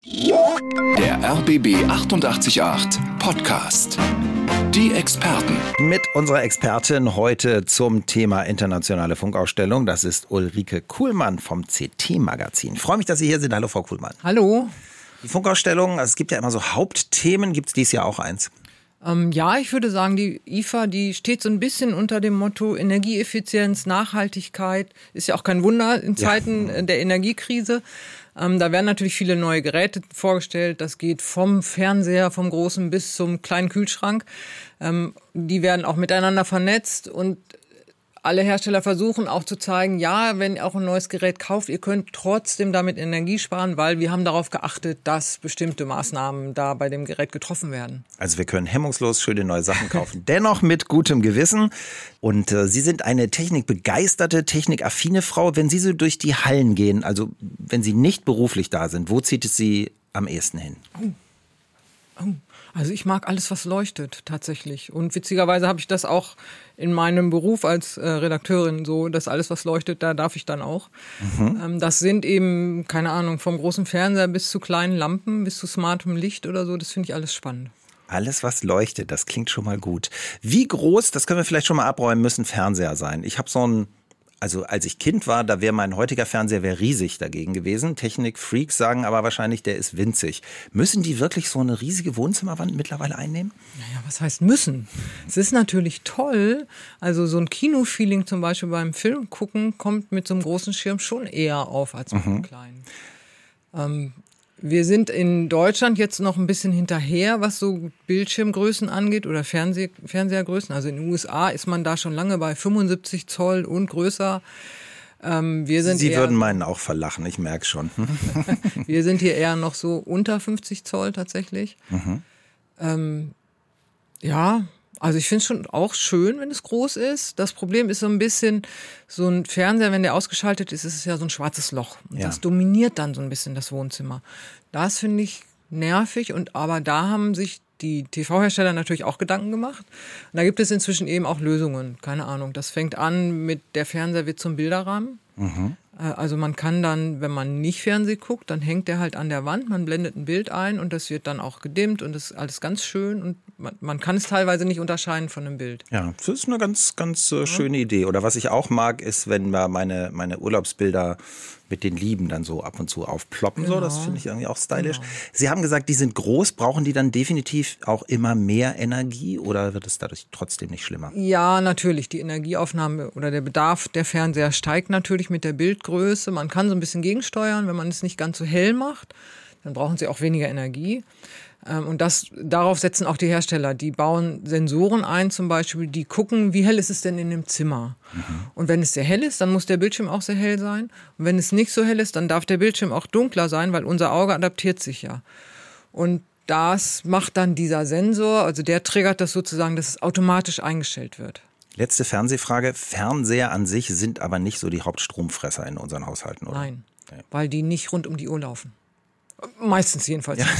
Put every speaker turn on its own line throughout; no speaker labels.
Der RBB 888 Podcast. Die Experten.
Mit unserer Expertin heute zum Thema internationale Funkausstellung. Das ist Ulrike Kuhlmann vom CT-Magazin. Ich freue mich, dass Sie hier sind. Hallo, Frau Kuhlmann.
Hallo.
Die Funkausstellung, also es gibt ja immer so Hauptthemen. Gibt es dieses Jahr auch eins?
Ja, ich würde sagen, die IFA, die steht so ein bisschen unter dem Motto Energieeffizienz, Nachhaltigkeit. Ist ja auch kein Wunder in Zeiten der Energiekrise. Da werden natürlich viele neue Geräte vorgestellt. Das geht vom Fernseher, vom großen bis zum kleinen Kühlschrank. Die werden auch miteinander vernetzt und alle Hersteller versuchen auch zu zeigen, ja, wenn ihr auch ein neues Gerät kauft, ihr könnt trotzdem damit Energie sparen, weil wir haben darauf geachtet, dass bestimmte Maßnahmen da bei dem Gerät getroffen werden.
Also wir können hemmungslos schöne neue Sachen kaufen, dennoch mit gutem Gewissen. Und Sie sind eine technikbegeisterte, technikaffine Frau. Wenn Sie so durch die Hallen gehen, also wenn Sie nicht beruflich da sind, wo zieht es Sie am ehesten hin?
Also ich mag alles, was leuchtet, tatsächlich. Und witzigerweise habe ich das auch in meinem Beruf als Redakteurin so, dass alles, was leuchtet, da darf ich dann auch. Das sind eben, keine Ahnung, vom großen Fernseher bis zu kleinen Lampen, bis zu smartem Licht oder so. Das finde ich alles spannend.
Alles, was leuchtet, das klingt schon mal gut. Wie groß, das können wir vielleicht schon mal abräumen, müssen Fernseher sein? Ich habe so ein... Also als ich Kind war, da wäre mein heutiger Fernseher riesig dagegen gewesen. Technikfreaks sagen aber wahrscheinlich, der ist winzig. Müssen die wirklich so eine riesige Wohnzimmerwand mittlerweile einnehmen?
Naja, was heißt müssen? Es ist natürlich toll. Also so ein Kinofeeling zum Beispiel beim Film gucken kommt mit so einem großen Schirm schon eher auf als mit einem kleinen. Wir sind in Deutschland jetzt noch ein bisschen hinterher, was so Bildschirmgrößen angeht oder Fernsehergrößen. Also in den USA ist man da schon lange bei 75 Zoll und größer. Sie
würden meinen auch verlachen, ich merke schon.
Wir sind hier eher noch so unter 50 Zoll tatsächlich. Also ich finde es schon auch schön, wenn es groß ist. Das Problem ist so ein bisschen, so ein Fernseher, wenn der ausgeschaltet ist, ist es ja so ein schwarzes Loch. Und das dominiert dann so ein bisschen das Wohnzimmer. Das finde ich nervig, aber da haben sich die TV-Hersteller natürlich auch Gedanken gemacht. Und da gibt es inzwischen eben auch Lösungen. Keine Ahnung, das fängt an mit, der Fernseher wird zum Bilderrahmen. Also man kann dann, wenn man nicht Fernsehen guckt, dann hängt der halt an der Wand, man blendet ein Bild ein und das wird dann auch gedimmt und das ist alles ganz schön und man kann es teilweise nicht unterscheiden von einem Bild.
Ja, das ist eine ganz schöne Idee. Oder was ich auch mag, ist, wenn wir meine Urlaubsbilder mit den Lieben dann so ab und zu aufploppen.
Genau.
So, das finde ich irgendwie auch stylisch. Genau. Sie haben gesagt, die sind groß. Brauchen die dann definitiv auch immer mehr Energie oder wird es dadurch trotzdem nicht schlimmer?
Ja, natürlich. Die Energieaufnahme oder der Bedarf der Fernseher steigt natürlich mit der Bildgröße. Man kann so ein bisschen gegensteuern, wenn man es nicht ganz so hell macht. Dann brauchen sie auch weniger Energie. Und darauf setzen auch die Hersteller. Die bauen Sensoren ein zum Beispiel, die gucken, wie hell ist es denn in dem Zimmer. Und wenn es sehr hell ist, dann muss der Bildschirm auch sehr hell sein. Und wenn es nicht so hell ist, dann darf der Bildschirm auch dunkler sein, weil unser Auge adaptiert sich ja. Und das macht dann dieser Sensor, also der triggert das sozusagen, dass es automatisch eingestellt wird.
Letzte Fernsehfrage. Fernseher an sich sind aber nicht so die Hauptstromfresser in unseren Haushalten, oder?
Nein, weil die nicht rund um die Uhr laufen. Meistens jedenfalls.
Ja.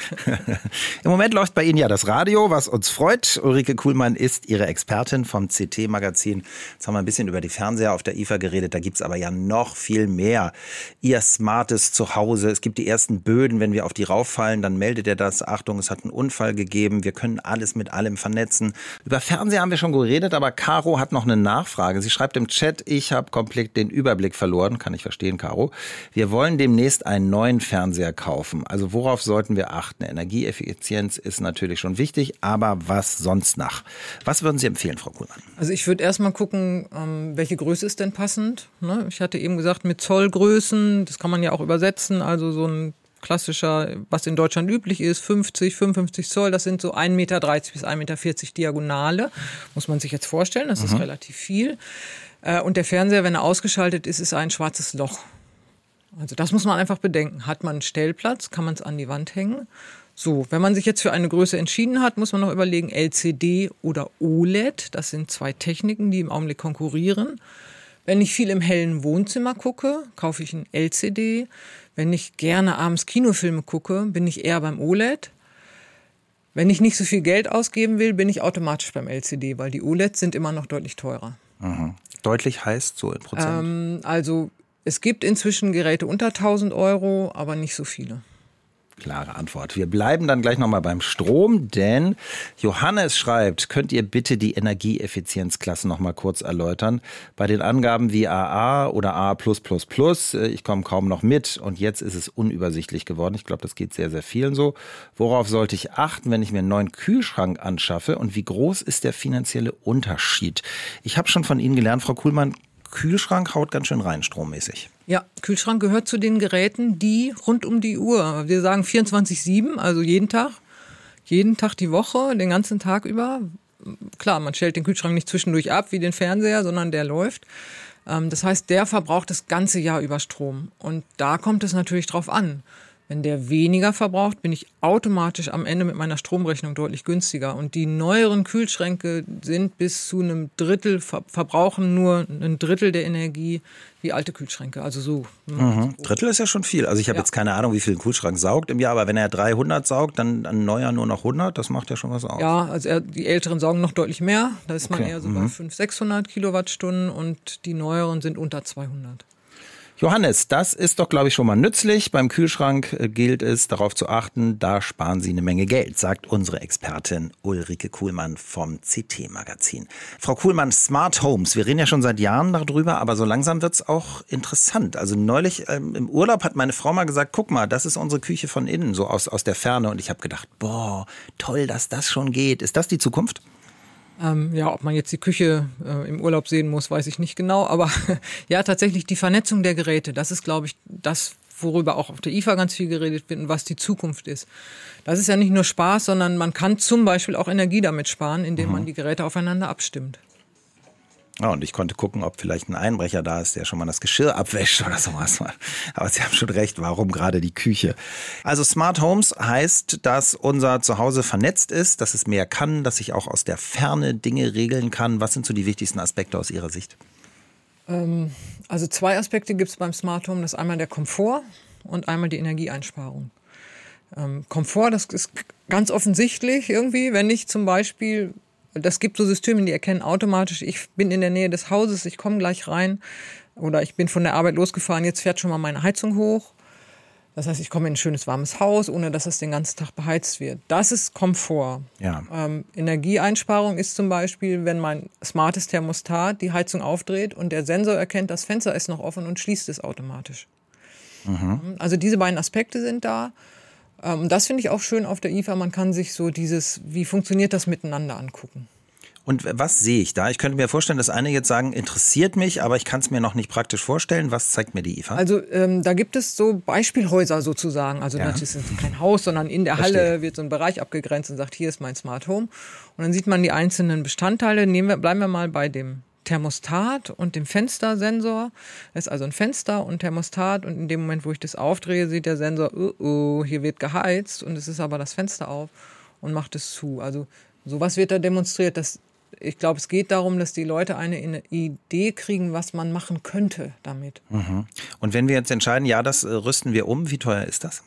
Im Moment läuft bei Ihnen ja das Radio, was uns freut. Ulrike Kuhlmann ist Ihre Expertin vom CT-Magazin. Jetzt haben wir ein bisschen über die Fernseher auf der IFA geredet. Da gibt's aber ja noch viel mehr. Ihr smartes Zuhause. Es gibt die ersten Böden. Wenn wir auf die rauffallen, dann meldet er das. Achtung, es hat einen Unfall gegeben. Wir können alles mit allem vernetzen. Über Fernseher haben wir schon geredet, aber Caro hat noch eine Nachfrage. Sie schreibt im Chat, ich habe komplett den Überblick verloren. Kann ich verstehen, Caro. Wir wollen demnächst einen neuen Fernseher kaufen. Also worauf sollten wir achten? Energieeffizienz ist natürlich schon wichtig, aber was sonst noch? Was würden Sie empfehlen, Frau Kuhlmann?
Also ich würde erstmal gucken, welche Größe ist denn passend. Ich hatte eben gesagt, mit Zollgrößen, das kann man ja auch übersetzen, also so ein klassischer, was in Deutschland üblich ist, 50, 55 Zoll, das sind so 1,30 Meter bis 1,40 Meter Diagonale. Muss man sich jetzt vorstellen, das ist relativ viel. Und der Fernseher, wenn er ausgeschaltet ist, ist ein schwarzes Loch. Also das muss man einfach bedenken. Hat man einen Stellplatz, kann man es an die Wand hängen. So, wenn man sich jetzt für eine Größe entschieden hat, muss man noch überlegen, LCD oder OLED. Das sind zwei Techniken, die im Augenblick konkurrieren. Wenn ich viel im hellen Wohnzimmer gucke, kaufe ich ein LCD. Wenn ich gerne abends Kinofilme gucke, bin ich eher beim OLED. Wenn ich nicht so viel Geld ausgeben will, bin ich automatisch beim LCD, weil die OLEDs sind immer noch deutlich teurer.
Deutlich heißt so in Prozent?
Also es gibt inzwischen Geräte unter 1.000 €, aber nicht so viele.
Klare Antwort. Wir bleiben dann gleich nochmal beim Strom, denn Johannes schreibt, könnt ihr bitte die Energieeffizienzklasse nochmal kurz erläutern? Bei den Angaben wie AA oder A+++, ich komme kaum noch mit und jetzt ist es unübersichtlich geworden. Ich glaube, das geht sehr, sehr vielen so. Worauf sollte ich achten, wenn ich mir einen neuen Kühlschrank anschaffe und wie groß ist der finanzielle Unterschied? Ich habe schon von Ihnen gelernt, Frau Kuhlmann, Kühlschrank haut ganz schön rein, strommäßig. Ja,
Kühlschrank gehört zu den Geräten, die rund um die Uhr, wir sagen 24/7, also jeden Tag die Woche, den ganzen Tag über. Klar, man stellt den Kühlschrank nicht zwischendurch ab wie den Fernseher, sondern der läuft. Das heißt, der verbraucht das ganze Jahr über Strom. Und da kommt es natürlich drauf an. Wenn der weniger verbraucht, bin ich automatisch am Ende mit meiner Stromrechnung deutlich günstiger. Und die neueren Kühlschränke sind bis zu einem Drittel, verbrauchen nur ein Drittel der Energie wie alte Kühlschränke. Also so.
Drittel ist ja schon viel. Also ich habe jetzt keine Ahnung, wie viel ein Kühlschrank saugt im Jahr, aber wenn er 300 saugt, dann ein neuer nur noch 100, das macht ja schon was aus.
Ja, also die älteren saugen noch deutlich mehr. Da ist man eher so bei 500-600 Kilowattstunden und die neueren sind unter 200.
Johannes, das ist doch, glaube ich, schon mal nützlich. Beim Kühlschrank gilt es, darauf zu achten, da sparen Sie eine Menge Geld, sagt unsere Expertin Ulrike Kuhlmann vom CT-Magazin. Frau Kuhlmann, Smart Homes, wir reden ja schon seit Jahren darüber, aber so langsam wird's auch interessant. Also neulich im Urlaub hat meine Frau mal gesagt, guck mal, das ist unsere Küche von innen, so aus der Ferne. Und ich habe gedacht, boah, toll, dass das schon geht. Ist das die Zukunft?
Ja, ob man jetzt die Küche im Urlaub sehen muss, weiß ich nicht genau. Aber ja, tatsächlich die Vernetzung der Geräte, das ist, glaube ich, das, worüber auch auf der IFA ganz viel geredet wird und was die Zukunft ist. Das ist ja nicht nur Spaß, sondern man kann zum Beispiel auch Energie damit sparen, indem man die Geräte aufeinander abstimmt.
Ja, und ich konnte gucken, ob vielleicht ein Einbrecher da ist, der schon mal das Geschirr abwäscht oder sowas. Aber Sie haben schon recht, warum gerade die Küche? Also Smart Homes heißt, dass unser Zuhause vernetzt ist, dass es mehr kann, dass ich auch aus der Ferne Dinge regeln kann. Was sind so die wichtigsten Aspekte aus Ihrer Sicht?
Also 2 Aspekte gibt es beim Smart Home. Das ist einmal der Komfort und einmal die Energieeinsparung. Komfort, das ist ganz offensichtlich irgendwie, wenn ich zum Beispiel... Das gibt so Systeme, die erkennen automatisch, ich bin in der Nähe des Hauses, ich komme gleich rein oder ich bin von der Arbeit losgefahren, jetzt fährt schon mal meine Heizung hoch. Das heißt, ich komme in ein schönes, warmes Haus, ohne dass es den ganzen Tag beheizt wird. Das ist Komfort. Ja. Energieeinsparung ist zum Beispiel, wenn mein smartes Thermostat die Heizung aufdreht und der Sensor erkennt, das Fenster ist noch offen und schließt es automatisch. Also diese beiden Aspekte sind da. Das finde ich auch schön auf der IFA. Man kann sich so wie funktioniert das miteinander angucken.
Und was sehe ich da? Ich könnte mir vorstellen, dass einige jetzt sagen, interessiert mich, aber ich kann es mir noch nicht praktisch vorstellen. Was zeigt mir die IFA?
Also da gibt es so Beispielhäuser sozusagen. Also natürlich ist es kein Haus, sondern in der Halle wird so ein Bereich abgegrenzt und sagt, hier ist mein Smart Home. Und dann sieht man die einzelnen Bestandteile. Bleiben wir mal bei dem Thermostat und dem Fenstersensor. Das ist also ein Fenster und Thermostat und in dem Moment, wo ich das aufdrehe, sieht der Sensor, hier wird geheizt und es ist aber das Fenster auf und macht es zu. Also sowas wird da demonstriert. Ich glaube, es geht darum, dass die Leute eine Idee kriegen, was man machen könnte damit.
Und wenn wir jetzt entscheiden, ja, das rüsten wir um, wie teuer ist das?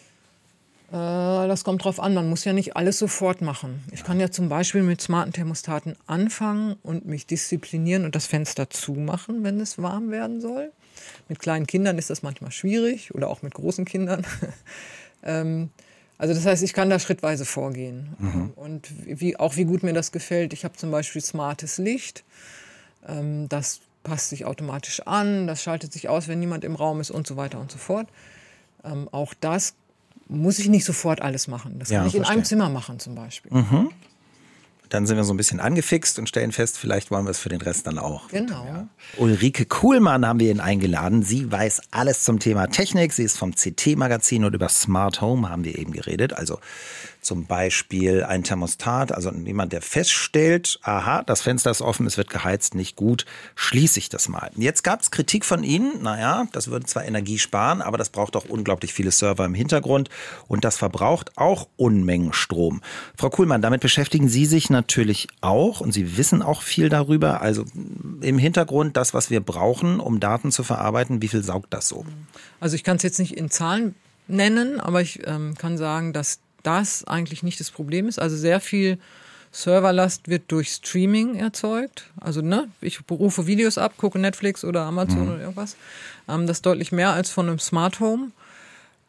Das kommt drauf an. Man muss ja nicht alles sofort machen. Ich kann ja zum Beispiel mit smarten Thermostaten anfangen und mich disziplinieren und das Fenster zumachen, wenn es warm werden soll. Mit kleinen Kindern ist das manchmal schwierig oder auch mit großen Kindern. Also das heißt, ich kann da schrittweise vorgehen. Und wie gut mir das gefällt. Ich habe zum Beispiel smartes Licht. Das passt sich automatisch an. Das schaltet sich aus, wenn niemand im Raum ist und so weiter und so fort. Auch das muss ich nicht sofort alles machen. Das kann ich in einem Zimmer machen zum Beispiel.
Dann sind wir so ein bisschen angefixt und stellen fest, vielleicht wollen wir es für den Rest dann auch.
Genau.
Ja. Ulrike Kuhlmann haben wir ihn eingeladen. Sie weiß alles zum Thema Technik. Sie ist vom CT-Magazin und über Smart Home haben wir eben geredet. Also zum Beispiel ein Thermostat, also jemand, der feststellt, aha, das Fenster ist offen, es wird geheizt, nicht gut, schließe ich das mal. Jetzt gab es Kritik von Ihnen, naja, das würde zwar Energie sparen, aber das braucht auch unglaublich viele Server im Hintergrund und das verbraucht auch Unmengen Strom. Frau Kuhlmann, damit beschäftigen Sie sich natürlich auch und Sie wissen auch viel darüber, also im Hintergrund das, was wir brauchen, um Daten zu verarbeiten, wie viel saugt das so?
Also ich kann es jetzt nicht in Zahlen nennen, aber ich kann sagen, dass das eigentlich nicht das Problem ist. Also sehr viel Serverlast wird durch Streaming erzeugt. Also ich rufe Videos ab, gucke Netflix oder Amazon oder irgendwas. Das ist deutlich mehr als von einem Smart Home.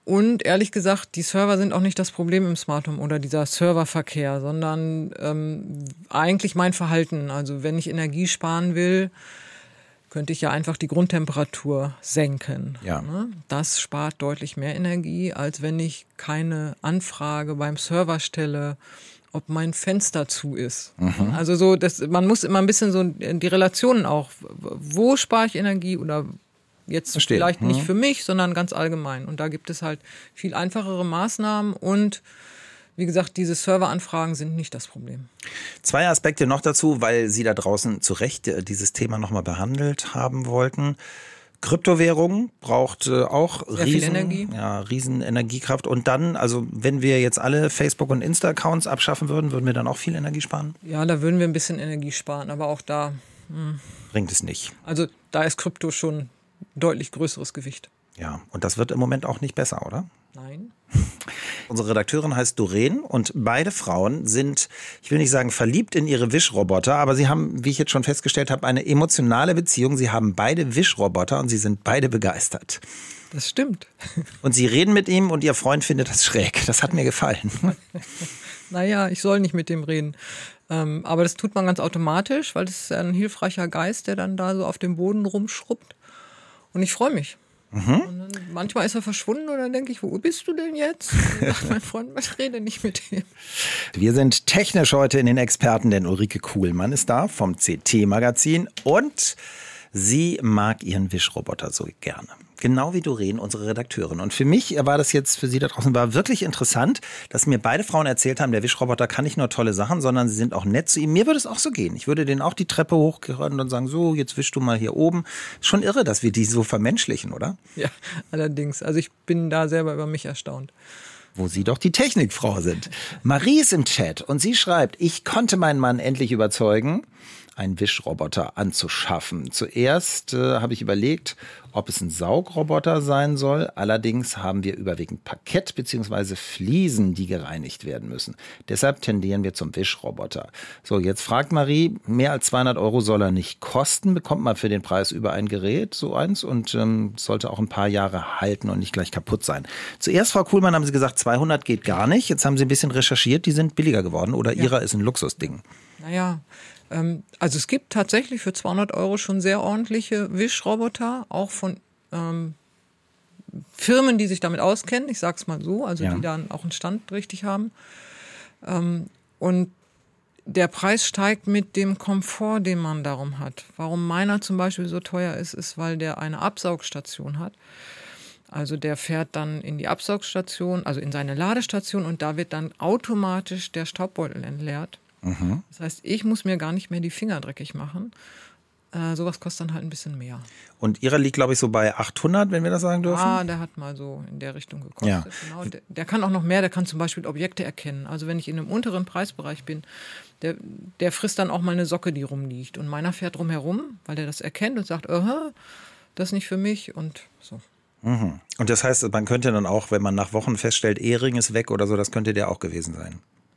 Und ehrlich gesagt, die Server sind auch nicht das Problem im Smart Home oder dieser Serververkehr, sondern eigentlich mein Verhalten. Also wenn ich Energie sparen will, könnte ich ja einfach die Grundtemperatur senken.
Ja.
Das spart deutlich mehr Energie, als wenn ich keine Anfrage beim Server stelle, ob mein Fenster zu ist. Also so, man muss immer ein bisschen so die Relationen auch, wo spare ich Energie oder jetzt vielleicht nicht für mich, sondern ganz allgemein. Und da gibt es halt viel einfachere Maßnahmen und wie gesagt, diese Serveranfragen sind nicht das Problem.
2 Aspekte noch dazu, weil Sie da draußen zu Recht dieses Thema nochmal behandelt haben wollten. Kryptowährung braucht auch
viel Energie.
Riesen Energiekraft. Und dann, also wenn wir jetzt alle Facebook- und Insta-Accounts abschaffen würden, würden wir dann auch viel Energie sparen?
Ja, da würden wir ein bisschen Energie sparen, aber auch da
bringt es nicht.
Also da ist Krypto schon deutlich größeres Gewicht.
Ja, und das wird im Moment auch nicht besser, oder?
Nein.
Unsere Redakteurin heißt Doreen und beide Frauen sind, ich will nicht sagen verliebt in ihre Wischroboter, aber sie haben, wie ich jetzt schon festgestellt habe, eine emotionale Beziehung. Sie haben beide Wischroboter und sie sind beide begeistert.
Das stimmt.
Und sie reden mit ihm und ihr Freund findet das schräg. Das hat mir gefallen.
Naja, ich soll nicht mit dem reden. Aber das tut man ganz automatisch, weil das ist ein hilfreicher Geist, der dann da so auf dem Boden rumschrubbt. Und ich freue mich. Und dann, manchmal ist er verschwunden und dann denke ich, wo bist du denn jetzt? Und dann sagt mein Freund, ich rede nicht mit ihm.
Wir sind technisch heute in den Experten, denn Ulrike Kuhlmann ist da vom CT-Magazin und sie mag ihren Wischroboter so gerne. Genau wie Doreen, unsere Redakteurin. Und für mich war das jetzt, für Sie da draußen, war wirklich interessant, dass mir beide Frauen erzählt haben, der Wischroboter kann nicht nur tolle Sachen, sondern sie sind auch nett zu ihm. Mir würde es auch so gehen. Ich würde denen auch die Treppe hochgehören und dann sagen, so, jetzt wischst du mal hier oben. Schon irre, dass wir die so vermenschlichen, oder?
Ja, allerdings. Also ich bin da selber über mich erstaunt.
Wo Sie doch die Technikfrau sind. Marie ist im Chat und sie schreibt, ich konnte meinen Mann endlich überzeugen, einen Wischroboter anzuschaffen. Zuerst habe ich überlegt, ob es ein Saugroboter sein soll. Allerdings haben wir überwiegend Parkett bzw. Fliesen, die gereinigt werden müssen. Deshalb tendieren wir zum Wischroboter. So, jetzt fragt Marie, mehr als 200 € soll er nicht kosten. Bekommt man für den Preis über ein Gerät, so eins, und sollte auch ein paar Jahre halten und nicht gleich kaputt sein. Zuerst, Frau Kuhlmann, haben Sie gesagt, 200 geht gar nicht. Jetzt haben Sie ein bisschen recherchiert, die sind billiger geworden oder Ihrer ist ein Luxusding.
Naja, also es gibt tatsächlich für 200 € schon sehr ordentliche Wischroboter, auch von Firmen, die sich damit auskennen, ich sag's mal so, also die dann auch einen Stand richtig haben. Und der Preis steigt mit dem Komfort, den man darum hat. Warum meiner zum Beispiel so teuer ist, weil der eine Absaugstation hat. Also der fährt dann in die Absaugstation, also in seine Ladestation und da wird dann automatisch der Staubbeutel entleert. Das heißt, ich muss mir gar nicht mehr die Finger dreckig machen. Sowas kostet dann halt ein bisschen mehr.
Und Ihrer liegt, glaube ich, so bei 800, wenn wir das sagen dürfen?
Ah, der hat mal so in der Richtung gekostet.
Ja.
Genau. Der kann auch noch mehr, der kann zum Beispiel Objekte erkennen. Also wenn ich in einem unteren Preisbereich bin, der frisst dann auch mal eine Socke, die rumliegt. Und meiner fährt drumherum, weil der das erkennt und sagt, das ist nicht für mich und so.
Und das heißt, man könnte dann auch, wenn man nach Wochen feststellt, Ehering ist weg oder so, das könnte der auch gewesen sein?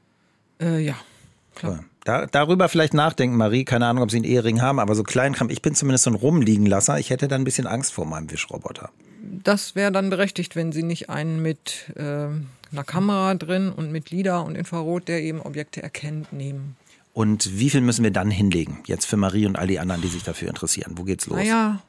Ja. Klar.
Darüber vielleicht nachdenken, Marie. Keine Ahnung, ob Sie einen Ehering haben, aber so Kleinkram. Ich bin zumindest so ein Rumliegenlasser. Ich hätte dann ein bisschen Angst vor meinem Wischroboter.
Das wäre dann berechtigt, wenn Sie nicht einen mit einer Kamera drin und mit LIDAR und Infrarot, der eben Objekte erkennt, nehmen.
Und wie viel müssen wir dann hinlegen? Jetzt für Marie und all die anderen, die sich dafür interessieren. Wo geht's los?
Naja,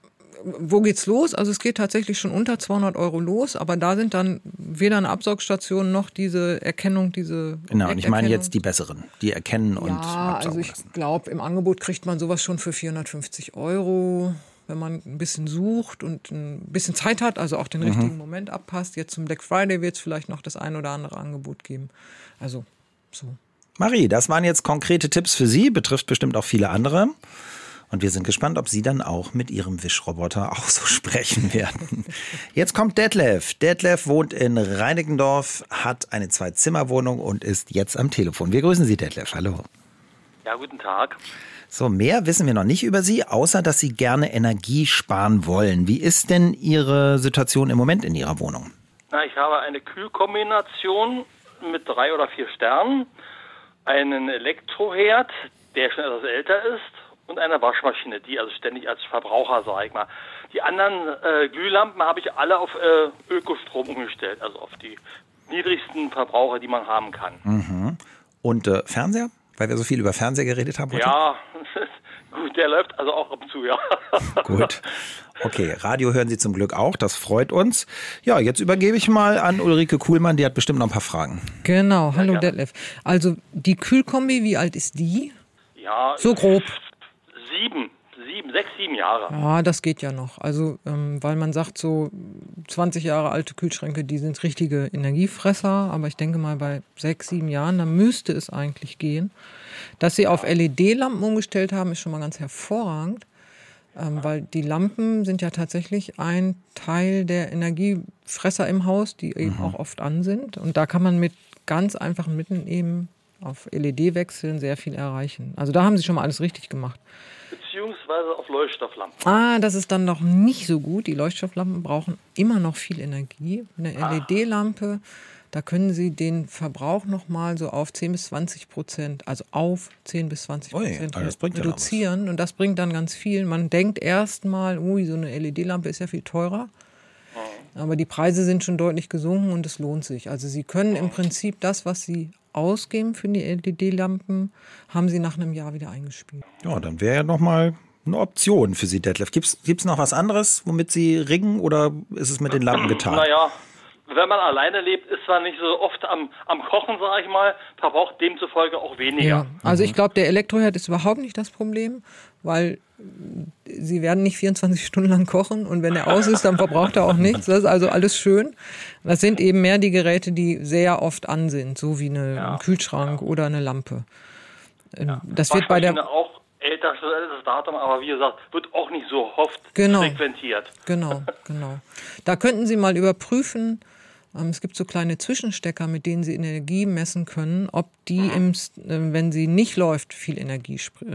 wo geht's los? Also es geht tatsächlich schon unter 200 € los, aber da sind dann weder eine Absaugstation noch diese Erkennung, diese
Genau, und ich meine jetzt die besseren, die erkennen und
absaugen
absaugen
also ich
lassen.
glaube, im Angebot kriegt man sowas schon für 450 €, wenn man ein bisschen sucht und ein bisschen Zeit hat, also auch den richtigen Moment abpasst. Jetzt zum Black Friday wird es vielleicht noch das ein oder andere Angebot geben. Also so.
Marie, das waren jetzt konkrete Tipps für Sie, betrifft bestimmt auch viele andere. Und wir sind gespannt, ob Sie dann auch mit Ihrem Wischroboter auch so sprechen werden. Jetzt kommt Detlef. Detlef wohnt in Reinickendorf, hat eine 2-Zimmer-Wohnung und ist jetzt am Telefon. Wir grüßen Sie, Detlef. Hallo.
Ja, guten Tag.
So, mehr wissen wir noch nicht über Sie, außer dass Sie gerne Energie sparen wollen. Wie ist denn Ihre Situation im Moment in Ihrer Wohnung?
Na, ich habe eine Kühlkombination mit 3 oder 4 Sternen, einen Elektroherd, der schon etwas älter ist, und eine Waschmaschine, die also ständig als Verbraucher, sage ich mal, Die anderen Glühlampen habe ich alle auf Ökostrom umgestellt, also auf die niedrigsten Verbraucher, die man haben kann.
Mhm. Und Fernseher? Weil wir so viel über Fernseher geredet haben heute?
Ja, gut, der läuft also auch ab und zu, ja.
Gut. Okay, Radio hören Sie zum Glück auch, das freut uns. Ja, jetzt übergebe ich mal an Ulrike Kuhlmann, die hat bestimmt noch ein paar Fragen.
Genau, hallo
gerne.
Detlef. Also die Kühlkombi, wie alt ist die?
Ja,
So grob.
6, 7 Jahre.
Ja, das geht ja noch. Also, weil man sagt, so 20 Jahre alte Kühlschränke, die sind richtige Energiefresser. Aber ich denke mal, bei 6, 7 Jahren, da müsste es eigentlich gehen. Dass sie auf LED-Lampen umgestellt haben, ist schon mal ganz hervorragend. Weil die Lampen sind ja tatsächlich ein Teil der Energiefresser im Haus, die eben auch oft an sind. Und da kann man mit ganz einfachen Mitteln eben auf LED wechseln sehr viel erreichen. Also da haben sie schon mal alles richtig gemacht.
Beziehungsweise auf Leuchtstofflampen.
Das ist dann noch nicht so gut. Die Leuchtstofflampen brauchen immer noch viel Energie. Eine LED-Lampe, da können Sie den Verbrauch nochmal so auf 10-20%, also auf 10-20% reduzieren. Und das bringt dann ganz viel. Man denkt erstmal, so eine LED-Lampe ist ja viel teurer. Aber die Preise sind schon deutlich gesunken und es lohnt sich. Also Sie können im Prinzip das, was Sie ausgeben für die LED-Lampen, haben Sie nach einem Jahr wieder eingespielt.
Ja, dann wäre ja nochmal eine Option für Sie, Detlef. Gibt's noch was anderes, womit Sie ringen, oder ist es mit den Lampen getan?
Naja, wenn man alleine lebt, ist zwar nicht so oft am Kochen, sage ich mal, verbraucht demzufolge auch weniger.
Ja, also ich glaube, der Elektroherd ist überhaupt nicht das Problem, weil Sie werden nicht 24 Stunden lang kochen und wenn er aus ist, dann verbraucht er auch nichts. Das ist also alles schön. Das sind eben mehr die Geräte, die sehr oft an sind, so wie ein Kühlschrank oder eine Lampe. Das wird bei der
auch älteres Datum, aber wie gesagt, wird auch nicht so oft frequentiert.
Genau. Da könnten Sie mal überprüfen, es gibt so kleine Zwischenstecker, mit denen Sie Energie messen können, ob die, wenn sie nicht läuft, viel Energie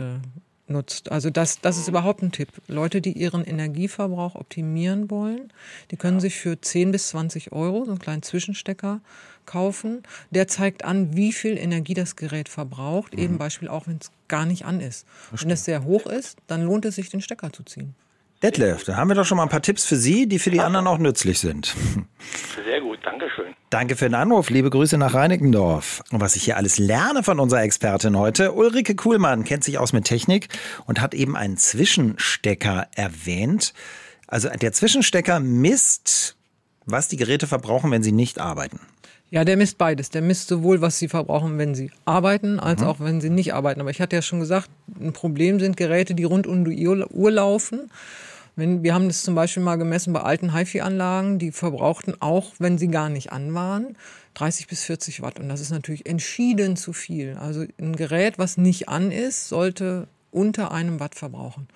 nutzt. Also das ist überhaupt ein Tipp. Leute, die ihren Energieverbrauch optimieren wollen, die können sich für 10 bis 20 Euro so einen kleinen Zwischenstecker kaufen. Der zeigt an, wie viel Energie das Gerät verbraucht, eben Beispiel auch, wenn es gar nicht an ist. Wenn es sehr hoch ist, dann lohnt es sich, den Stecker zu ziehen.
Detlef, da haben wir doch schon mal ein paar Tipps für Sie, die für die anderen auch nützlich sind.
Sehr gut, Dankeschön.
Danke für den Anruf, liebe Grüße nach Reinickendorf. Und was ich hier alles lerne von unserer Expertin heute, Ulrike Kuhlmann kennt sich aus mit Technik und hat eben einen Zwischenstecker erwähnt. Also der Zwischenstecker misst, was die Geräte verbrauchen, wenn sie nicht arbeiten.
Ja, der misst beides. Der misst sowohl, was sie verbrauchen, wenn sie arbeiten, als auch, wenn sie nicht arbeiten. Aber ich hatte ja schon gesagt, ein Problem sind Geräte, die rund um die Uhr laufen. Wir haben das zum Beispiel mal gemessen bei alten HiFi-Anlagen, die verbrauchten auch, wenn sie gar nicht an waren, 30 bis 40 Watt. Und das ist natürlich entschieden zu viel. Also ein Gerät, was nicht an ist, sollte unter 1 Watt verbrauchen.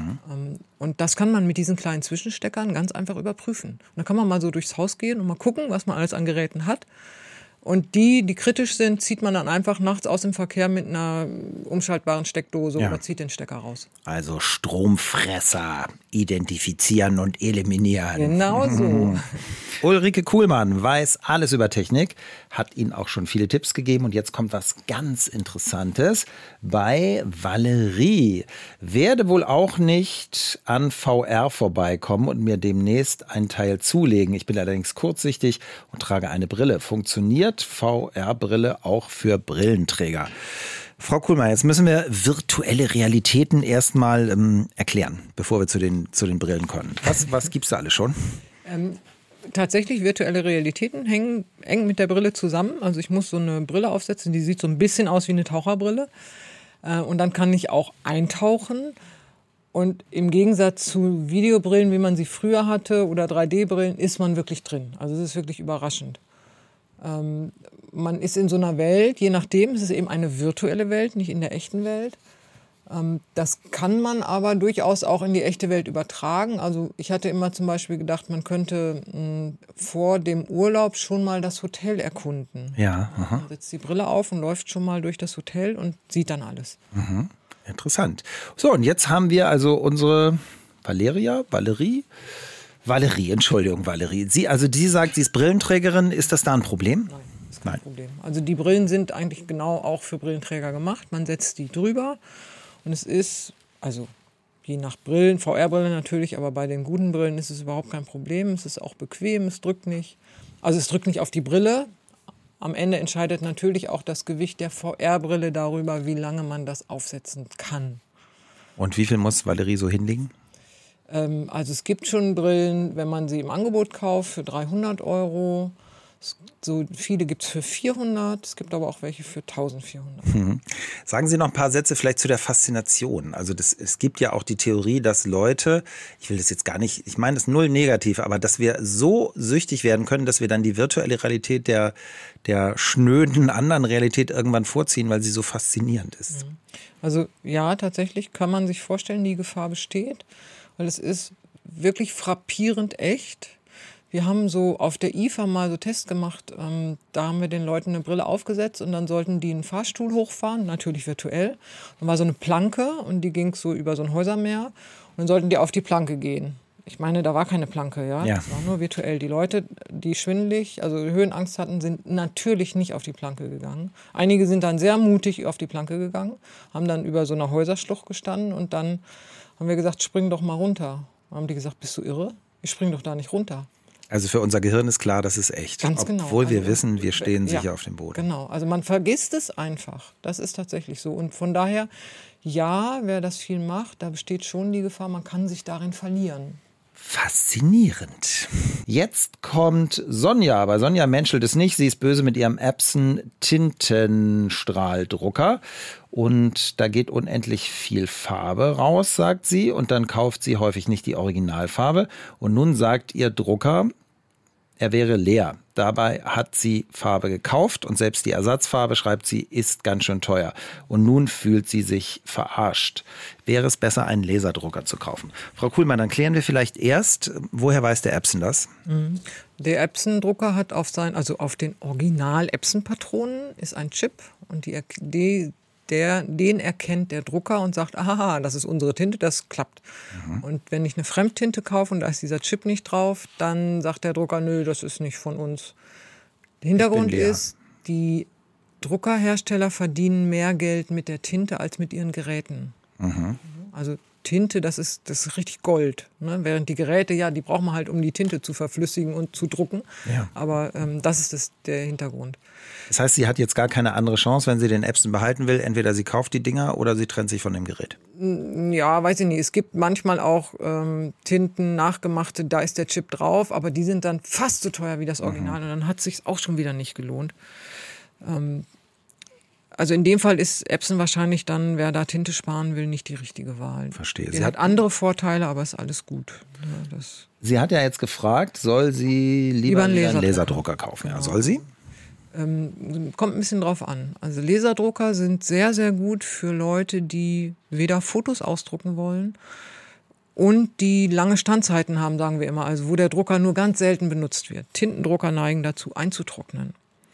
Und das kann man mit diesen kleinen Zwischensteckern ganz einfach überprüfen. Und da kann man mal so durchs Haus gehen und mal gucken, was man alles an Geräten hat. Und die kritisch sind, zieht man dann einfach nachts aus dem Verkehr mit einer umschaltbaren Steckdose oder zieht den Stecker raus.
Also Stromfresser identifizieren und eliminieren.
Genau so.
Ulrike Kuhlmann weiß alles über Technik, hat Ihnen auch schon viele Tipps gegeben. Und jetzt kommt was ganz Interessantes bei Valerie. Werde wohl auch nicht an VR vorbeikommen und mir demnächst ein Teil zulegen. Ich bin allerdings kurzsichtig und trage eine Brille. Funktioniert VR-Brille auch für Brillenträger? Frau Kuhlmann, jetzt müssen wir virtuelle Realitäten erstmal erklären, bevor wir zu den Brillen kommen. Was gibt's da alles schon?
Tatsächlich, virtuelle Realitäten hängen eng mit der Brille zusammen. Also ich muss so eine Brille aufsetzen, die sieht so ein bisschen aus wie eine Taucherbrille. Und dann kann ich auch eintauchen. Und im Gegensatz zu Videobrillen, wie man sie früher hatte, oder 3D-Brillen, ist man wirklich drin. Also es ist wirklich überraschend. Man ist in so einer Welt, je nachdem, es ist eben eine virtuelle Welt, nicht in der echten Welt. Das kann man aber durchaus auch in die echte Welt übertragen. Also ich hatte immer zum Beispiel gedacht, man könnte vor dem Urlaub schon mal das Hotel erkunden.
Ja.
Man setzt die Brille auf und läuft schon mal durch das Hotel und sieht dann alles.
Interessant. So, und jetzt haben wir also unsere Valerie, Entschuldigung, Valerie. Sie sagt, sie ist Brillenträgerin. Ist das da ein Problem?
Nein, das ist kein Problem. Also die Brillen sind eigentlich genau auch für Brillenträger gemacht. Man setzt die drüber und es ist, also Je nach Brillen, VR-Brillen natürlich, aber bei den guten Brillen ist es überhaupt kein Problem. Es ist auch bequem, es drückt nicht. Also es drückt nicht auf die Brille. Am Ende entscheidet natürlich auch das Gewicht der VR-Brille darüber, wie lange man das aufsetzen kann.
Und wie viel muss Valerie so hinlegen?
Also es gibt schon Brillen, wenn man sie im Angebot kauft, für 300 €. So viele gibt es für 400, es gibt aber auch welche für 1400.
Sagen Sie noch ein paar Sätze vielleicht zu der Faszination. Also es gibt ja auch die Theorie, dass Leute, ich will das jetzt gar nicht, ich meine das null negativ, aber dass wir so süchtig werden können, dass wir dann die virtuelle Realität der schnöden anderen Realität irgendwann vorziehen, weil sie so faszinierend ist.
Also ja, tatsächlich kann man sich vorstellen, die Gefahr besteht, weil es ist wirklich frappierend echt. Wir haben so auf der IFA mal so Tests gemacht, da haben wir den Leuten eine Brille aufgesetzt und dann sollten die einen Fahrstuhl hochfahren, natürlich virtuell. Dann war so eine Planke und die ging so über so ein Häusermeer und dann sollten die auf die Planke gehen. Ich meine, da war keine Planke, ja. Das war nur virtuell. Die Leute, die schwindelig, also Höhenangst hatten, sind natürlich nicht auf die Planke gegangen. Einige sind dann sehr mutig auf die Planke gegangen, haben dann über so einer Häuserschlucht gestanden und dann haben wir gesagt, spring doch mal runter. Dann haben die gesagt, bist du irre? Ich spring doch da nicht runter.
Also für unser Gehirn ist klar, das ist echt.
Ganz genau.
Obwohl wir wissen, wir stehen sicher auf dem Boden.
Genau, also man vergisst es einfach. Das ist tatsächlich so. Und von daher, ja, wer das viel macht, da besteht schon die Gefahr, man kann sich darin verlieren.
Faszinierend. Jetzt kommt Sonja. Bei Sonja menschelt es nicht. Sie ist böse mit ihrem Epson Tintenstrahldrucker. Und da geht unendlich viel Farbe raus, sagt sie. Und dann kauft sie häufig nicht die Originalfarbe. Und nun sagt ihr Drucker, er wäre leer. Dabei hat sie Farbe gekauft und selbst die Ersatzfarbe, schreibt sie, ist ganz schön teuer. Und nun fühlt sie sich verarscht. Wäre es besser, einen Laserdrucker zu kaufen? Frau Kuhlmann, dann klären wir vielleicht erst, woher weiß der Epson das?
Der Epson-Drucker hat auf den Original-Epson-Patronen ist ein Chip und den erkennt der Drucker und sagt, aha, das ist unsere Tinte, das klappt. Und wenn ich eine Fremdtinte kaufe und da ist dieser Chip nicht drauf, dann sagt der Drucker, nö, das ist nicht von uns. Der Hintergrund ist, die Druckerhersteller verdienen mehr Geld mit der Tinte als mit ihren Geräten. Also Tinte, das ist richtig Gold. Ne? Während die Geräte, ja, die braucht man halt, um die Tinte zu verflüssigen und zu drucken. Ja. Aber das ist der Hintergrund.
Das heißt, sie hat jetzt gar keine andere Chance, wenn sie den Epson behalten will. Entweder sie kauft die Dinger oder sie trennt sich von dem Gerät.
Ja, weiß ich nicht. Es gibt manchmal auch Tinten, nachgemachte, da ist der Chip drauf, aber die sind dann fast so teuer wie das Original. Und dann hat es sich auch schon wieder nicht gelohnt. Also in dem Fall ist Epson wahrscheinlich dann, wer da Tinte sparen will, nicht die richtige Wahl.
Verstehe.
Sie hat andere Vorteile, aber ist alles gut. Ja,
sie hat ja jetzt gefragt, soll sie lieber einen Laserdrucker kaufen? Ja, soll sie?
Kommt ein bisschen drauf an. Also Laserdrucker sind sehr, sehr gut für Leute, die weder Fotos ausdrucken wollen und die lange Standzeiten haben, sagen wir immer. Also wo der Drucker nur ganz selten benutzt wird. Tintendrucker neigen dazu, einzutrocknen.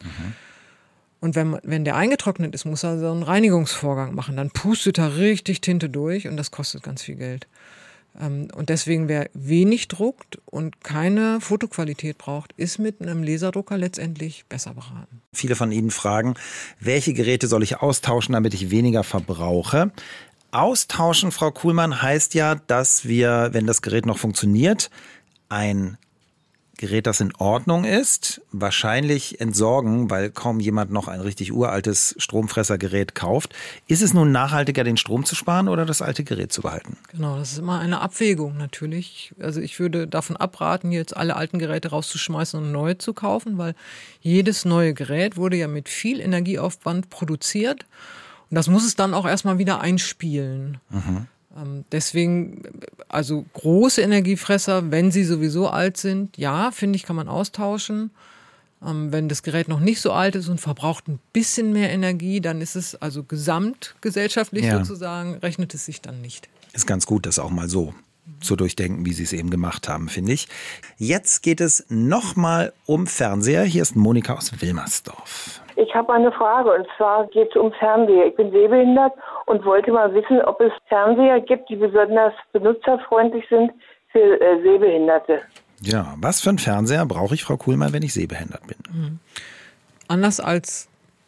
Und wenn der eingetrocknet ist, muss er so einen Reinigungsvorgang machen. Dann pustet er richtig Tinte durch und das kostet ganz viel Geld. Und deswegen, wer wenig druckt und keine Fotoqualität braucht, ist mit einem Laserdrucker letztendlich besser beraten.
Viele von Ihnen fragen, welche Geräte soll ich austauschen, damit ich weniger verbrauche? Austauschen, Frau Kuhlmann, heißt ja, dass wir, wenn das Gerät noch funktioniert, ein Gerät, das in Ordnung ist, wahrscheinlich entsorgen, weil kaum jemand noch ein richtig uraltes Stromfressergerät kauft. Ist es nun nachhaltiger, den Strom zu sparen oder das alte Gerät zu behalten?
Genau, das ist immer eine Abwägung natürlich. Also ich würde davon abraten, jetzt alle alten Geräte rauszuschmeißen und neue zu kaufen, weil jedes neue Gerät wurde ja mit viel Energieaufwand produziert und das muss es dann auch erstmal wieder einspielen. Deswegen, also große Energiefresser, wenn sie sowieso alt sind, ja, finde ich, kann man austauschen. Wenn das Gerät noch nicht so alt ist und verbraucht ein bisschen mehr Energie, dann ist es also gesamtgesellschaftlich sozusagen, rechnet es sich dann nicht.
Ist ganz gut, das auch mal so zu durchdenken, wie Sie es eben gemacht haben, finde ich. Jetzt geht es nochmal um Fernseher. Hier ist Monika aus Wilmersdorf.
Ich habe eine Frage und zwar geht es um Fernseher. Ich bin sehbehindert und wollte mal wissen, ob es Fernseher gibt, die besonders benutzerfreundlich sind für Sehbehinderte.
Ja, was für einen Fernseher brauche ich, Frau Kuhlmann, wenn ich sehbehindert bin?
Anders als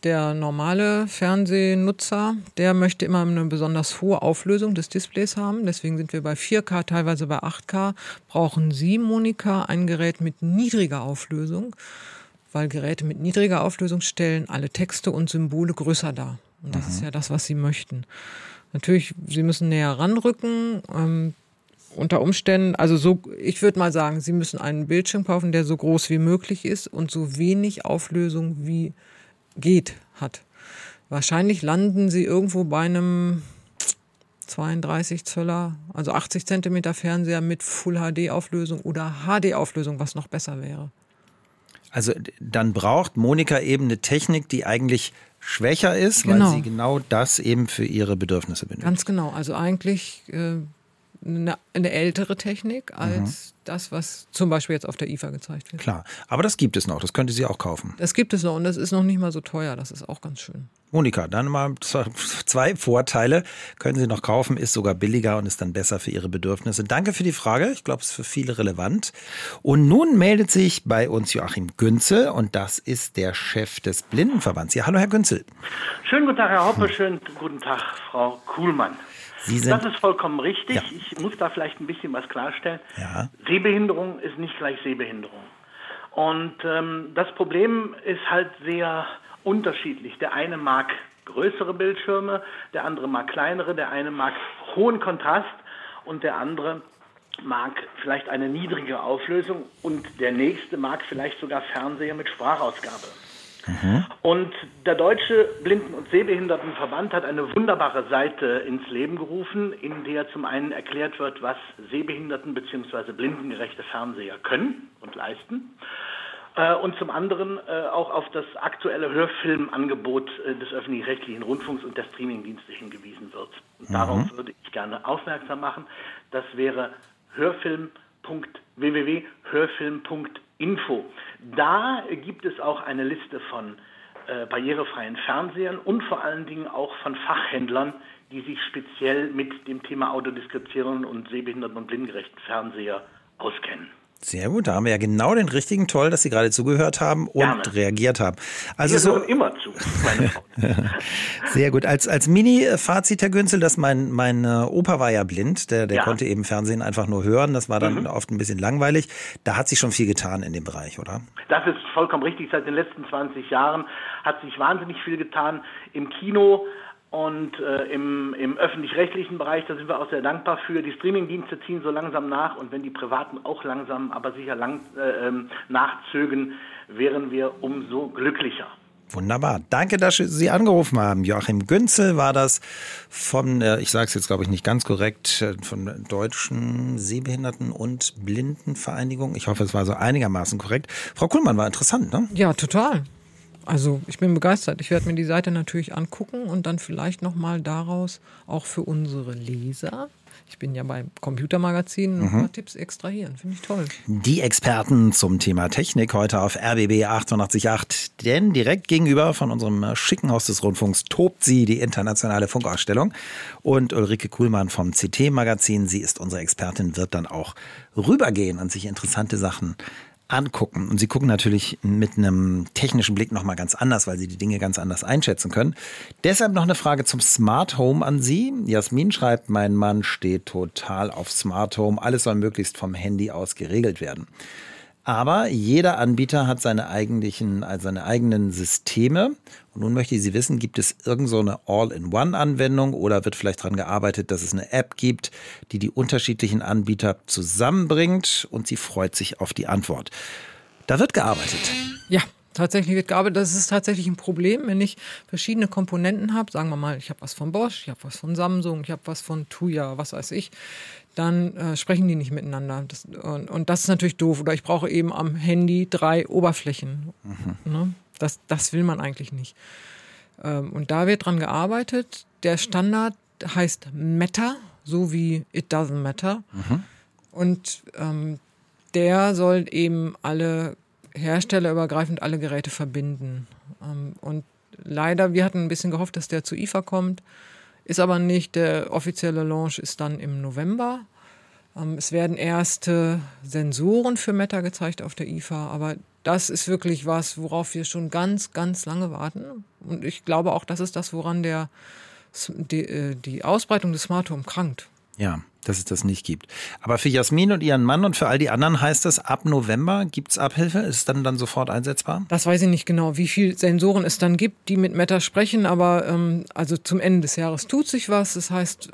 der normale Fernsehnutzer, der möchte immer eine besonders hohe Auflösung des Displays haben. Deswegen sind wir bei 4K, teilweise bei 8K. Brauchen Sie, Monika, ein Gerät mit niedriger Auflösung, weil Geräte mit niedriger Auflösung stellen alle Texte und Symbole größer dar. Und das ist ja das, was Sie möchten. Natürlich, Sie müssen näher ranrücken. Unter Umständen, also so, ich würde mal sagen, Sie müssen einen Bildschirm kaufen, der so groß wie möglich ist und so wenig Auflösung wie geht hat. Wahrscheinlich landen Sie irgendwo bei einem 32 Zöller, also 80 Zentimeter Fernseher mit Full-HD-Auflösung oder HD-Auflösung, was noch besser wäre.
Also dann braucht Monika eben eine Technik, die eigentlich schwächer ist, weil sie genau das eben für ihre Bedürfnisse benötigt.
Ganz genau, also eigentlich eine ältere Technik als das, was zum Beispiel jetzt auf der IFA gezeigt wird.
Klar, aber das gibt es noch, das könnte sie auch kaufen.
Das gibt es noch und das ist noch nicht mal so teuer, das ist auch ganz schön.
Monika, dann mal 2 Vorteile. Können Sie noch kaufen, ist sogar billiger und ist dann besser für Ihre Bedürfnisse. Danke für die Frage, ich glaube, es ist für viele relevant. Und nun meldet sich bei uns Joachim Günzel und das ist der Chef des Blindenverbands. Ja, hallo Herr Günzel.
Schönen guten Tag, Herr Hoppe, schönen guten Tag, Frau Kuhlmann. Das ist vollkommen richtig. Ja. Ich muss da vielleicht ein bisschen was klarstellen. Ja. Sehbehinderung ist nicht gleich Sehbehinderung. Und das Problem ist halt sehr unterschiedlich. Der eine mag größere Bildschirme, der andere mag kleinere, der eine mag hohen Kontrast und der andere mag vielleicht eine niedrige Auflösung und der nächste mag vielleicht sogar Fernseher mit Sprachausgabe. Und der Deutsche Blinden- und Sehbehindertenverband hat eine wunderbare Seite ins Leben gerufen, in der zum einen erklärt wird, was sehbehinderten- bzw. blindengerechte Fernseher können und leisten. Und zum anderen auch auf das aktuelle Hörfilmangebot des öffentlich-rechtlichen Rundfunks und der Streamingdienste hingewiesen wird. Und darauf würde ich gerne aufmerksam machen. Das wäre www.hörfilm.info. Da gibt es auch eine Liste von barrierefreien Fernsehern und vor allen Dingen auch von Fachhändlern, die sich speziell mit dem Thema Audiodeskription und sehbehinderten- und blindengerechten Fernseher auskennen.
Sehr gut, da haben wir ja genau den richtigen. Toll, dass Sie gerade zugehört haben und reagiert haben. Also
wir hören immer zu, meine Frau.
Sehr gut. Als Mini-Fazit, Herr Günzel, dass mein Opa war ja blind, der konnte eben Fernsehen einfach nur hören. Das war dann oft ein bisschen langweilig. Da hat sich schon viel getan in dem Bereich, oder?
Das ist vollkommen richtig. Seit den letzten 20 Jahren hat sich wahnsinnig viel getan im Kino. Und im öffentlich-rechtlichen Bereich, da sind wir auch sehr dankbar für. Die Streamingdienste ziehen so langsam nach und wenn die Privaten auch langsam, aber sicher nachzögen, wären wir umso glücklicher.
Wunderbar. Danke, dass Sie angerufen haben. Joachim Günzel war das von, ich sage es jetzt glaube ich nicht ganz korrekt, von der Deutschen Sehbehinderten- und Blindenvereinigung. Ich hoffe, es war so einigermaßen korrekt. Frau Kuhlmann, war interessant, ne?
Ja, total. Also ich bin begeistert. Ich werde mir die Seite natürlich angucken und dann vielleicht nochmal daraus auch für unsere Leser, ich bin ja beim Computermagazin, noch ein paar Tipps extrahieren. Finde ich toll.
Die Experten zum Thema Technik heute auf RBB 88.8. Denn direkt gegenüber von unserem schicken Haus des Rundfunks tobt sie, die internationale Funkausstellung. Und Ulrike Kuhlmann vom CT-Magazin, sie ist unsere Expertin, wird dann auch rübergehen und sich interessante Sachen angucken. Und Sie gucken natürlich mit einem technischen Blick nochmal ganz anders, weil Sie die Dinge ganz anders einschätzen können. Deshalb noch eine Frage zum Smart Home an Sie. Jasmin schreibt, mein Mann steht total auf Smart Home. Alles soll möglichst vom Handy aus geregelt werden. Aber jeder Anbieter hat seine eigenen Systeme. Und nun möchte ich Sie wissen, gibt es irgend so eine All-in-One-Anwendung oder wird vielleicht daran gearbeitet, dass es eine App gibt, die die unterschiedlichen Anbieter zusammenbringt? Und sie freut sich auf die Antwort. Da wird gearbeitet.
Ja, tatsächlich wird gearbeitet. Das ist tatsächlich ein Problem, wenn ich verschiedene Komponenten habe. Sagen wir mal, ich habe was von Bosch, ich habe was von Samsung, ich habe was von Tuya, was weiß ich. Dann sprechen die nicht miteinander. Und das ist natürlich doof. Oder ich brauche eben am Handy 3 Oberflächen. Ne? Das will man eigentlich nicht. Und da wird dran gearbeitet. Der Standard heißt Matter, so wie It Doesn't Matter. Und der soll eben alle herstellerübergreifend alle Geräte verbinden. Und leider, wir hatten ein bisschen gehofft, dass der zu IFA kommt. Ist aber nicht. Der offizielle Launch ist dann im November. Es werden erste Sensoren für Meta gezeigt auf der IFA, aber das ist wirklich was, worauf wir schon ganz, ganz lange warten. Und ich glaube auch, das ist das, woran die Ausbreitung des Smart Home krankt.
Ja, dass es das nicht gibt. Aber für Jasmin und ihren Mann und für all die anderen heißt das, ab November gibt es Abhilfe? Ist es dann sofort einsetzbar?
Das weiß ich nicht genau, wie viele Sensoren es dann gibt, die mit Meta sprechen. Aber also zum Ende des Jahres tut sich was. Das heißt,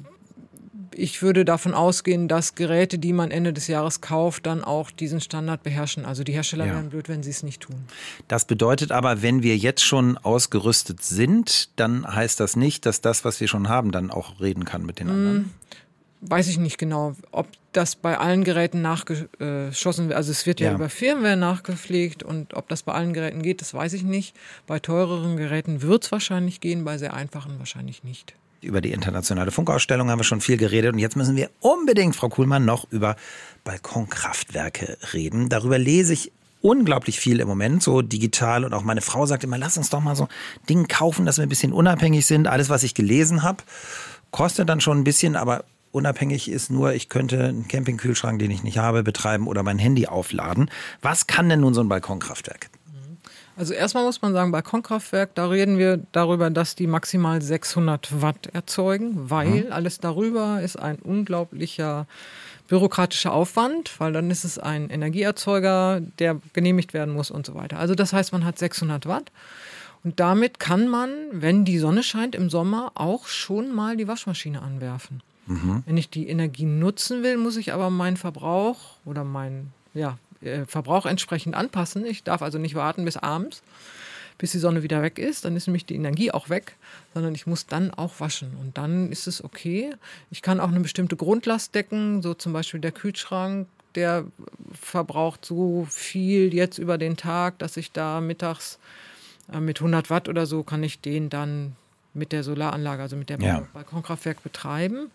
ich würde davon ausgehen, dass Geräte, die man Ende des Jahres kauft, dann auch diesen Standard beherrschen. Also die Hersteller wären blöd, wenn sie es nicht tun. Das bedeutet aber, wenn wir jetzt schon ausgerüstet sind, dann heißt das nicht, dass das, was wir schon haben, dann auch reden kann mit den anderen? Weiß ich nicht genau, ob das bei allen Geräten nachgeschossen wird. Also es wird ja über Firmware nachgepflegt und ob das bei allen Geräten geht, das weiß ich nicht. Bei teureren Geräten wird es wahrscheinlich gehen, bei sehr einfachen wahrscheinlich nicht. Über die internationale Funkausstellung haben wir schon viel geredet und jetzt müssen wir unbedingt, Frau Kuhlmann, noch über Balkonkraftwerke reden. Darüber lese ich unglaublich viel im Moment, so digital, und auch meine Frau sagt immer, lass uns doch mal so ein Ding kaufen, dass wir ein bisschen unabhängig sind. Alles, was ich gelesen habe, kostet dann schon ein bisschen, aber unabhängig ist nur, ich könnte einen Campingkühlschrank, den ich nicht habe, betreiben oder mein Handy aufladen. Was kann denn nun so ein Balkonkraftwerk? Also erstmal muss man sagen, Balkonkraftwerk, da reden wir darüber, dass die maximal 600 Watt erzeugen, weil alles darüber ist ein unglaublicher bürokratischer Aufwand, weil dann ist es ein Energieerzeuger, der genehmigt werden muss und so weiter. Also das heißt, man hat 600 Watt und damit kann man, wenn die Sonne scheint im Sommer, auch schon mal die Waschmaschine anwerfen. Wenn ich die Energie nutzen will, muss ich aber meinen Verbrauch oder meinen Verbrauch entsprechend anpassen. Ich darf also nicht warten bis abends, bis die Sonne wieder weg ist. Dann ist nämlich die Energie auch weg, sondern ich muss dann auch waschen. Und dann ist es okay. Ich kann auch eine bestimmte Grundlast decken, so zum Beispiel der Kühlschrank, der verbraucht so viel jetzt über den Tag, dass ich da mittags mit 100 Watt oder so kann ich den dann mit der Solaranlage, also mit der Balkonkraftwerk betreiben.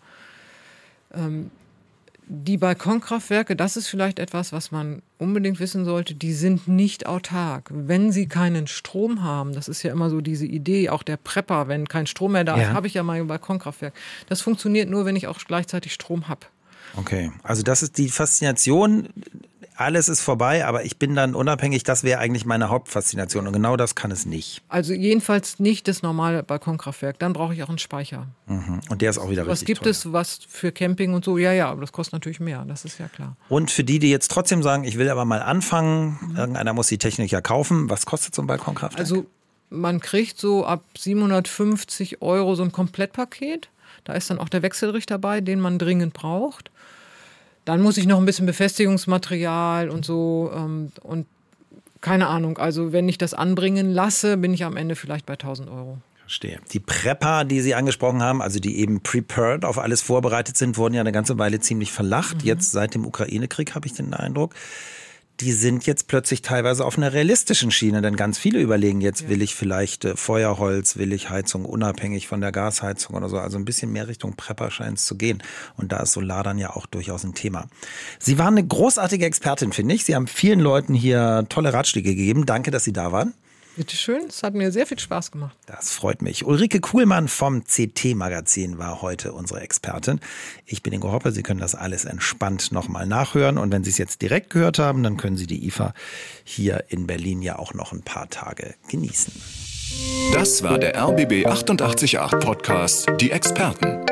Die Balkonkraftwerke, das ist vielleicht etwas, was man unbedingt wissen sollte, die sind nicht autark. Wenn sie keinen Strom haben, das ist ja immer so diese Idee, auch der Prepper, wenn kein Strom mehr da ist, habe ich ja mein Balkonkraftwerk. Das funktioniert nur, wenn ich auch gleichzeitig Strom habe. Okay, also das ist die Faszination, alles ist vorbei, aber ich bin dann unabhängig, das wäre eigentlich meine Hauptfaszination und genau das kann es nicht. Also jedenfalls nicht das normale Balkonkraftwerk, dann brauche ich auch einen Speicher. Und der ist auch wieder richtig teuer. Was gibt es, was für Camping und so? Ja, aber das kostet natürlich mehr, das ist ja klar. Und für die jetzt trotzdem sagen, ich will aber mal anfangen, irgendeiner muss die Technik ja kaufen, was kostet so ein Balkonkraftwerk? Also man kriegt so ab 750 € so ein Komplettpaket, da ist dann auch der Wechselrichter dabei, den man dringend braucht. Dann muss ich noch ein bisschen Befestigungsmaterial und so und keine Ahnung. Also wenn ich das anbringen lasse, bin ich am Ende vielleicht bei 1.000 €. Verstehe. Die Prepper, die Sie angesprochen haben, also die eben prepared auf alles vorbereitet sind, wurden ja eine ganze Weile ziemlich verlacht. Jetzt seit dem Ukraine-Krieg habe ich den Eindruck. Die sind jetzt plötzlich teilweise auf einer realistischen Schiene, denn ganz viele überlegen jetzt, will ich vielleicht Feuerholz, will ich Heizung unabhängig von der Gasheizung oder so. Also ein bisschen mehr Richtung Prepper scheint es zu gehen. Und da ist Solar dann ja auch durchaus ein Thema. Sie waren eine großartige Expertin, finde ich. Sie haben vielen Leuten hier tolle Ratschläge gegeben. Danke, dass Sie da waren. Bitte schön, es hat mir sehr viel Spaß gemacht. Das freut mich. Ulrike Kuhlmann vom CT-Magazin war heute unsere Expertin. Ich bin Ingo Hoppe, Sie können das alles entspannt nochmal nachhören. Und wenn Sie es jetzt direkt gehört haben, dann können Sie die IFA hier in Berlin ja auch noch ein paar Tage genießen.
Das war der RBB 888 Podcast, die Experten.